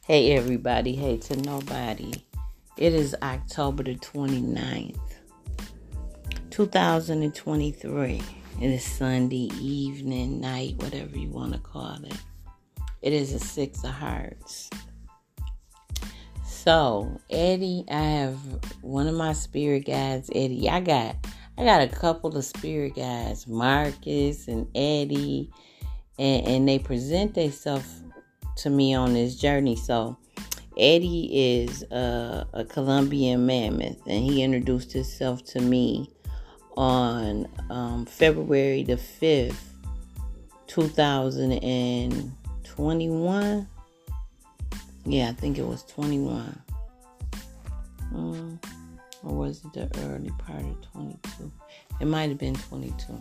Hey everybody, hey to nobody. It is October the 29th, 2023. It is Sunday evening, night, whatever you want to call it. It is a 6 of hearts. So, Eddie, I have one of my spirit guides, Eddie. I got a couple of spirit guides, Marcus and Eddie, and they present themselves to me on this journey. So Eddie is a Colombian mammoth, and he introduced himself to me on February the 5th, 2021. Yeah, I think it was 21. Or was it the early part of 22? It might have been 22.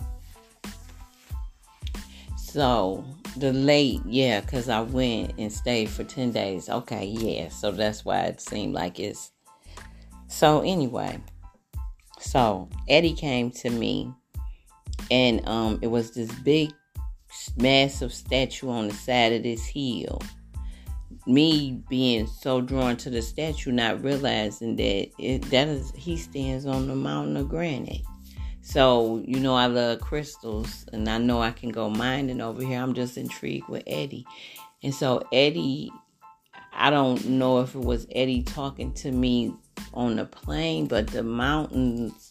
So, the late, because I went and stayed for 10 days. Okay, yeah, so that's why it seemed like it's... So, anyway. So, Eddie came to me, and it was this big, massive statue on the side of this hill. Me being so drawn to the statue, not realizing that he stands on the mountain of granite. So, I love crystals, and I know I can go mining over here. I'm just intrigued with Eddie. And so Eddie, I don't know if it was Eddie talking to me on the plane, but the mountains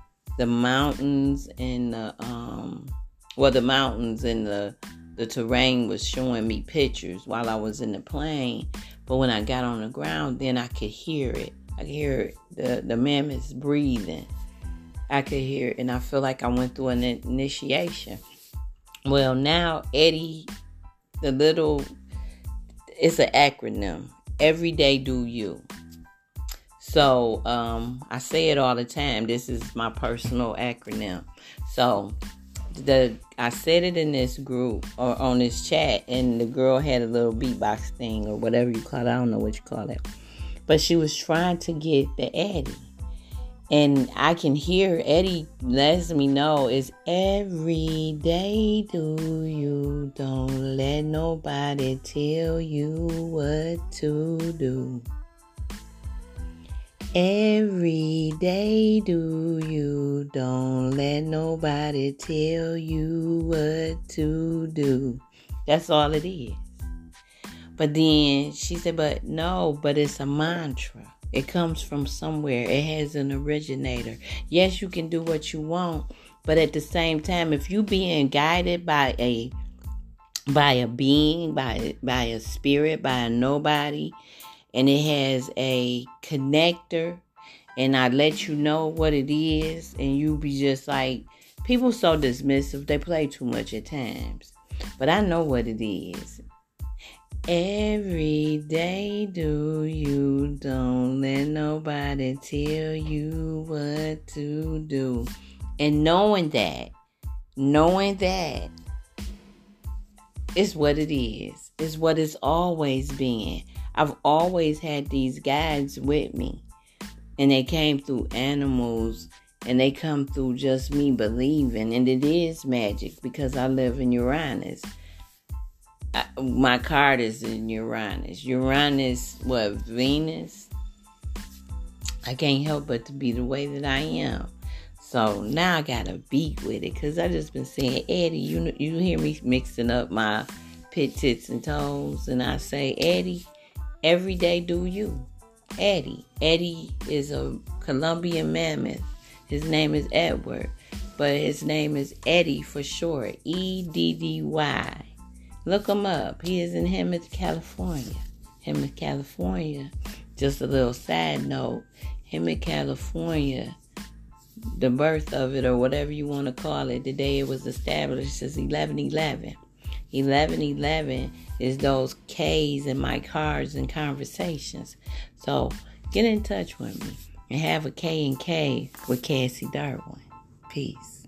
and the mountains and the terrain was showing me pictures while I was in the plane. But when I got on the ground, then I could hear it. I could hear the mammoths breathing. I could hear it, and I feel like I went through an initiation. Well, now Eddie, it's an acronym. Every day do you. So, I say it all the time. This is my personal acronym. So, I said it in this group or on this chat, and the girl had a little beatbox thing or whatever you call it. I don't know what you call it. But she was trying to get the Eddie. And I can hear Eddie lets me know is every day do you. Don't let nobody tell you what to do. Every day do you. Don't let nobody tell you what to do. That's all it is. But then she said, but it's a mantra. It comes from somewhere. It has an originator. Yes, you can do what you want, but at the same time, if you being guided by a being, by a spirit, by a nobody, and it has a connector, and I let you know what it is, and you be just like, people so dismissive, they play too much at times. But I know what it is. Every day do you. Don't let nobody tell you what to do. And knowing that is what it is. It's what it's always been. I've always had these guides with me. And they came through animals, and they come through just me believing. And it is magic because I live in Uranus. My card is in Uranus. Uranus, Venus? I can't help but to be the way that I am. So now I got a beat with it, because I just been saying, Eddie, you hear me mixing up my pit, tits, and toes, and I say, Eddie, every day do you. Eddie. Eddie is a Colombian mammoth. His name is Edward, but his name is Eddie for short. Eddy. Look him up. He is in Hemet, California. Hemet, California. Just a little side note. Hemet, California, the birth of it, or whatever you want to call it, the day it was established is 11/11. 11/11 is those K's in my cards and conversations. So get in touch with me and have a K and K with Cassie Darwin. Peace.